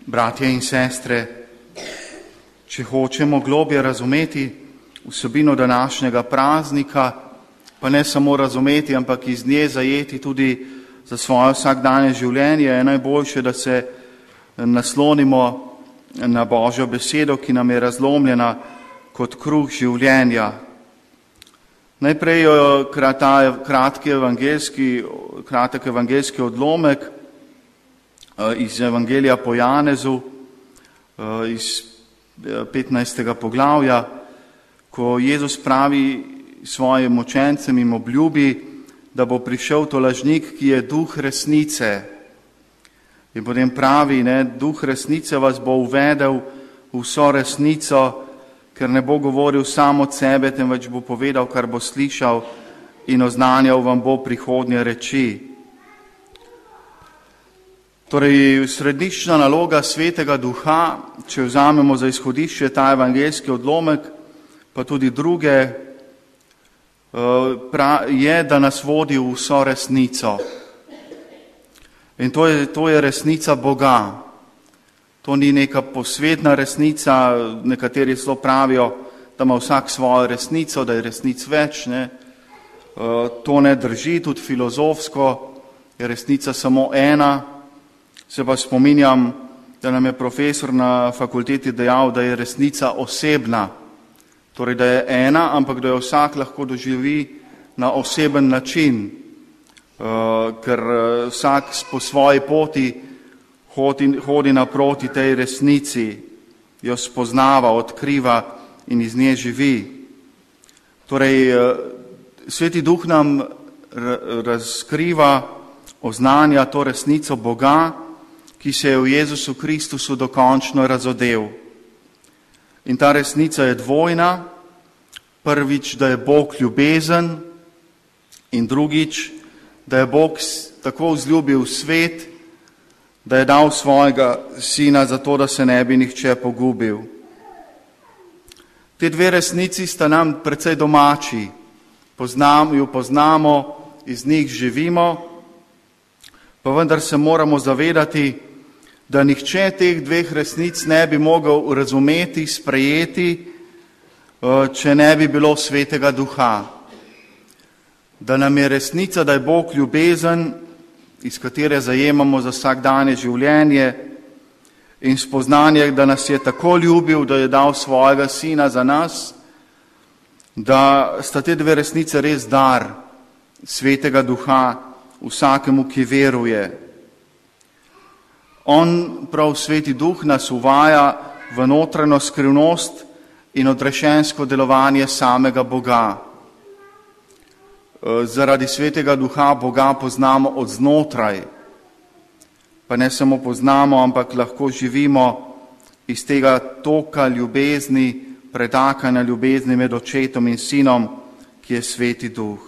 Bratje in sestre, če hočemo globje razumeti vsebino današnjega praznika, pa ne samo razumeti, ampak iz nje zajeti tudi za svoje vsakdanje življenje, je najboljše, da se naslonimo na Božjo besedo, ki nam je razlomljena kot kruh življenja. Najprej kratek evangeljski odlomek iz Evangelija po Janezu, iz 15. poglavja, ko Jezus pravi svojim učencem in obljubi, da bo prišel tolažnik, ki je duh resnice. In potem pravi, duh resnice vas bo uvedel v vso resnico, ker ne bo govoril sam od sebe, temveč bo povedal, kar bo slišal, in oznanjal vam bo prihodnje reči. Torej, središčna naloga Svetega Duha, če vzamemo za izhodišče ta evangeljski odlomek, pa tudi druge, je, da nas vodi v vso resnico. In to je resnica Boga. To ni neka posvetna resnica, nekateri celo pravijo, da ima vsak svojo resnico, da je resnic več. To ne drži, tudi filozofsko je resnica samo ena. Se pa spominjam, da nam je profesor na fakulteti dejal, da je resnica osebna. Torej, da je ena, ampak da jo vsak lahko doživi na oseben način, ker vsak po svoji poti hodi naproti tej resnici, jo spoznava, odkriva in iz nje živi. Torej, Sveti Duh nam razkriva, oznanja to resnico Boga, ki se je v Jezusu Kristusu dokončno razodel. In ta resnica je dvojna. Prvič, da je Bog ljubezen, in drugič, da je Bog tako vzljubil svet, da je dal svojega sina zato, da se ne bi nihče pogubil. Te dve resnici sta nam precej domači. Jo poznamo, iz njih živimo, pa vendar se moramo zavedati, da nihče teh dveh resnic ne bi mogel razumeti, sprejeti, če ne bi bilo Svetega Duha. Da nam je resnica, da je Bog ljubezen, iz katere zajemamo za vsakdanje življenje, in spoznanje, da nas je tako ljubil, da je dal svojega sina za nas, da sta te dve resnice res dar Svetega Duha vsakemu, ki veruje. On, prav Sveti Duh, nas uvaja v notranjo skrivnost in odrešensko delovanje samega Boga. Zaradi Svetega Duha Boga poznamo od znotraj, pa ne samo poznamo, ampak lahko živimo iz tega toka ljubezni, pretakanja ljubezni med očetom in sinom, ki je Sveti Duh.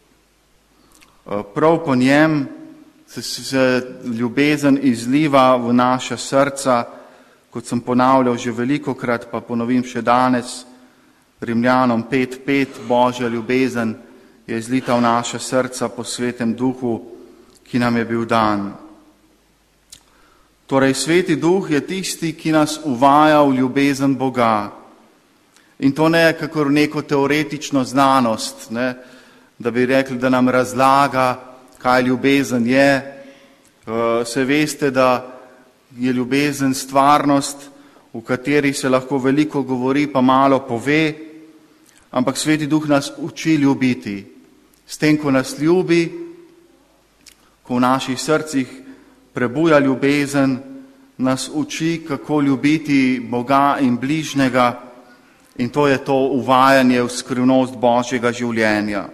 Prav po njem se ljubezen izliva v naša srca, kot sem ponavljal že velikokrat, pa ponovim še danes, Rimljanom 5:5, Božja ljubezen je izlita v naša srca po Svetem Duhu, ki nam je bil dan. Torej, Sveti Duh je tisti, ki nas uvaja v ljubezen Boga. In to ne kakor neko teoretično znanost, da bi rekli, da nam razlaga, kaj ljubezen je. Se veste, da je ljubezen stvarnost, v kateri se lahko veliko govori, pa malo pove, ampak Sveti Duh nas uči ljubiti. S tem, ko nas ljubi, ko v naših srcih prebuja ljubezen, nas uči, kako ljubiti Boga in bližnjega, in to je to uvajanje v skrivnost Božjega življenja.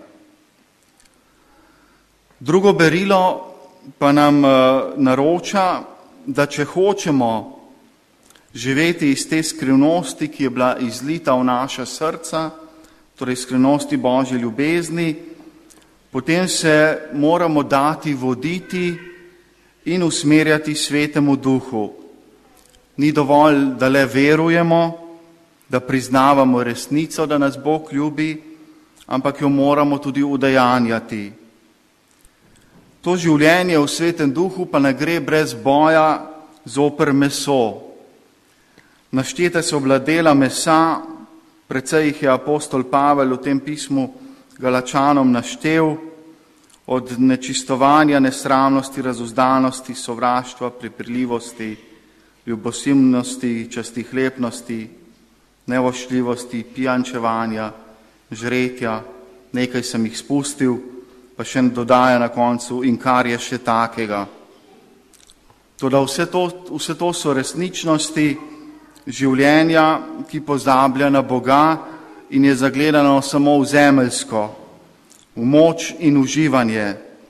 Drugo berilo pa nam naroča, da če hočemo živeti iz te skrivnosti, ki je bila izlita v naša srca, torej skrivnosti Božje ljubezni, potem se moramo dati voditi in usmerjati Svetemu Duhu. Ni dovolj, da le verujemo, da priznavamo resnico, da nas Bog ljubi, ampak jo moramo tudi udejanjati. To življenje v Svetem Duhu pa ne gre brez boja zoper meso. Naštete so bila dela mesa, precej jih je apostol Pavel v tem pismu Galačanom naštel, od nečistovanja, nesramnosti, razuzdanosti, sovraštva, prepirljivosti, ljubosimnosti, častihlepnosti, nevoščljivosti, pijančevanja, žretja, nekaj sem jih spustil, pa še dodaja na koncu, in kar je še takega. Toda vse to so resničnosti življenja, ki pozablja na Boga in je zagledano samo v zemeljsko, v moč in uživanje.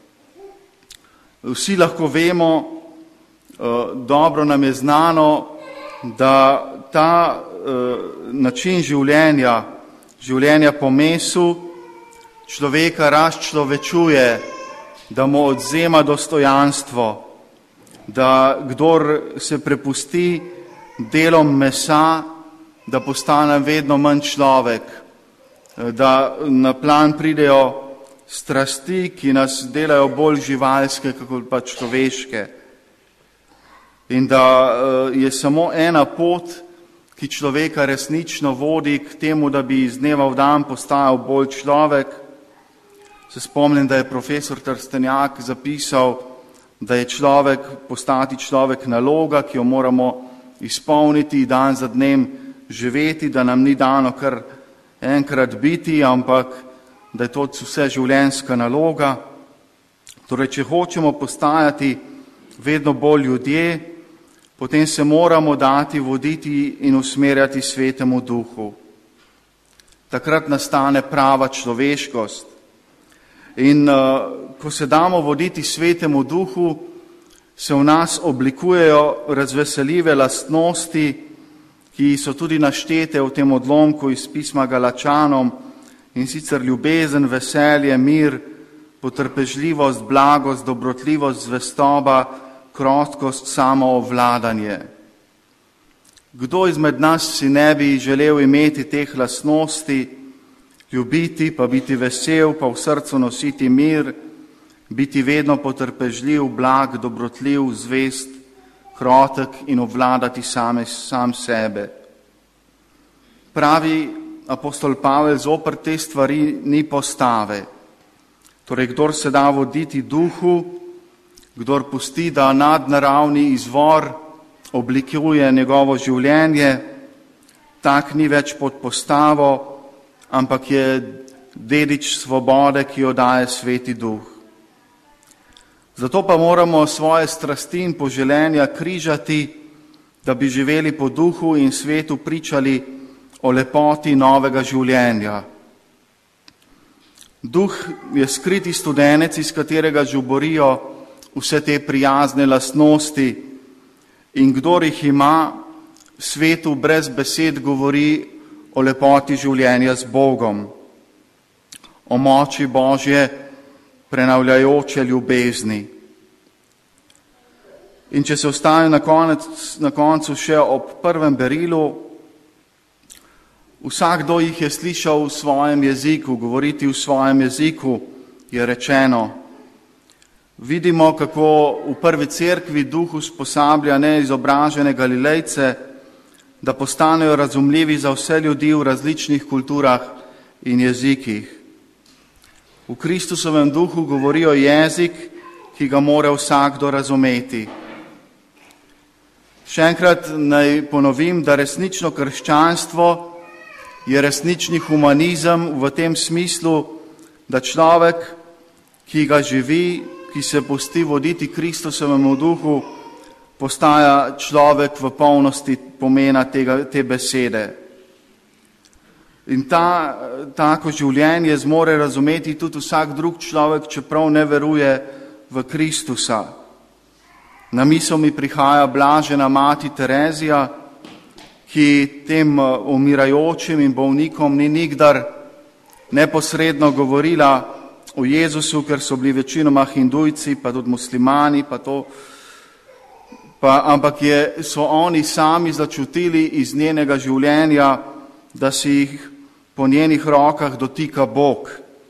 Vsi lahko vemo, dobro nam je znano, da ta način življenja po mesu, človeka razčlovečuje, da mu odvzema dostojanstvo, da kdor se prepusti delom mesa, da postane vedno manj človek, da na plan pridejo strasti, ki nas delajo bolj živalske, kakor pa človeške. In da je samo ena pot, ki človeka resnično vodi k temu, da bi iz dneva v dan postajal bolj človek. Se spomnim, da je profesor Trstenjak zapisal, da je postati človek naloga, ki jo moramo izpolniti, dan za dnem živeti, da nam ni dano kar enkrat biti, ampak da je to vse življenjska naloga. Torej, če hočemo postajati vedno bolj ljudje, potem se moramo dati voditi in usmerjati Svetemu Duhu. Takrat nastane prava človeškost. In ko se damo voditi Svetemu Duhu, se v nas oblikujejo razveseljive lastnosti, ki so tudi naštete v tem odlomku iz pisma Galačanom, in sicer ljubezen, veselje, mir, potrpežljivost, blagost, dobrotljivost, zvestoba, krotkost, samoovladanje. Kdo izmed nas si ne bi želel imeti teh lastnosti, ljubiti, pa biti vesel, pa v srcu nositi mir, biti vedno potrpežljiv, blag, dobrotljiv, zvest, krotek in obvladati sam sebe. Pravi apostol Pavel, zoper te stvari ni postave. Torej, kdor se da voditi duhu, kdor pusti, da nadnaravni izvor oblikuje njegovo življenje, tak ni več pod postavo, ampak je dedič svobode, ki jo daje Sveti Duh. Zato pa moramo svoje strasti in poželenja križati, da bi živeli po duhu in svetu pričali o lepoti novega življenja. Duh je skriti studenec, iz katerega žuborijo vse te prijazne lastnosti, in kdor jih ima, svetu brez besed govori o lepoti življenja z Bogom, o moči Božje prenavljajoče ljubezni. In če se ostaje na koncu še ob prvem berilu, vsakdo jih je slišal v svojem jeziku, govoriti v svojem jeziku, je rečeno. Vidimo, kako v prvi cerkvi Duh usposablja neizobražene Galilejce, da postanejo razumljivi za vse ljudi v različnih kulturah in jezikih. V Kristusovem Duhu govorijo jezik, ki ga mora vsakdo razumeti. Še enkrat naj ponovim, da resnično krščanstvo je resnični humanizem v tem smislu, da človek, ki ga živi, ki se pusti voditi Kristusovemu Duhu, postaja človek v polnosti pomena te besede. In tako življenje zmore razumeti tudi vsak drug človek, čeprav ne veruje v Kristusa. Na misel mi prihaja blažena mati Terezija, ki tem umirajočim in bolnikom ni nikdar neposredno govorila o Jezusu, ker so bili večinoma Hindujci, pa tudi muslimani, ampak so oni sami začutili iz njenega življenja, da si jih po njenih rokah dotika Bog.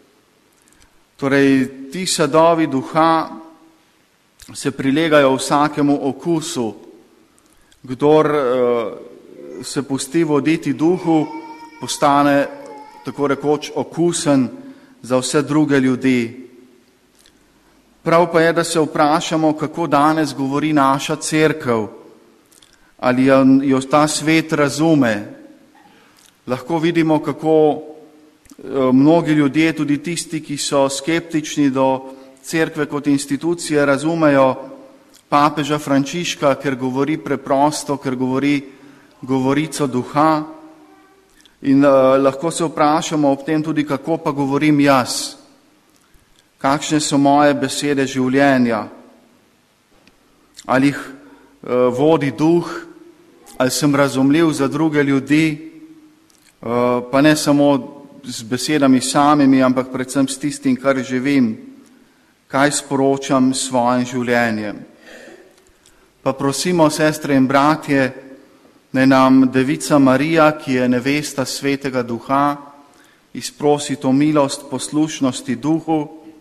Torej, ti sadovi duha se prilegajo vsakemu okusu Kdor se pusti voditi duhu, postane tako rekoč okusen za vse druge ljudi. Prav pa je, da se vprašamo, kako danes govori naša cerkev, ali jo ta svet razume. Lahko vidimo, kako mnogi ljudje, tudi tisti, ki so skeptični do cerkve kot institucije, razumejo papeža Frančiška, ker govori preprosto, ker govori govorico duha. In lahko se vprašamo ob tem tudi, kako pa govorim jaz, kakšne so moje besede življenja, ali jih vodi duh, ali sem razumljiv za druge ljudi, pa ne samo z besedami samimi, ampak predvsem s tistim, kar živim, kaj sporočam s svojim življenjem. Pa prosimo, sestre in bratje, naj nam Devica Marija, ki je nevesta Svetega Duha, izprosi to milost poslušnosti Duhu,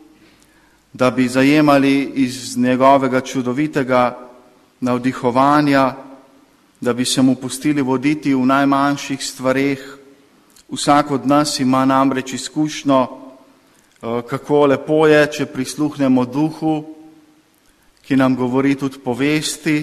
da bi zajemali iz njegovega čudovitega navdihovanja, da bi se mu pustili voditi v najmanjših stvareh. Vsak od nas ima namreč izkušnjo, kako lepo je, če prisluhnemo Duhu, ki nam govori tudi povesti,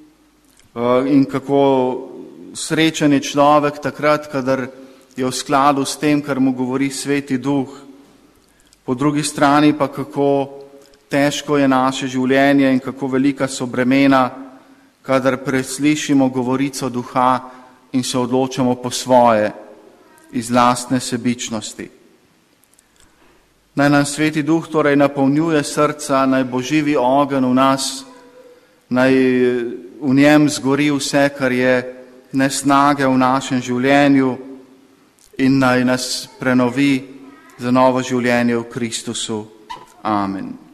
in kako srečen je človek takrat, kadar je v skladu s tem, kar mu govori Sveti Duh. Po drugi strani pa kako težko je naše življenje in kako velika so bremena, kadar preslišimo govorico Duha in se odločamo po svoje, iz lastne sebičnosti. Naj nam Sveti Duh torej napolnjuje srca, naj bo živi ogenj v nas, naj v njem zgori vse, kar je nesnage v našem življenju, in naj nas prenovi za novo življenje v Kristusu. Amen.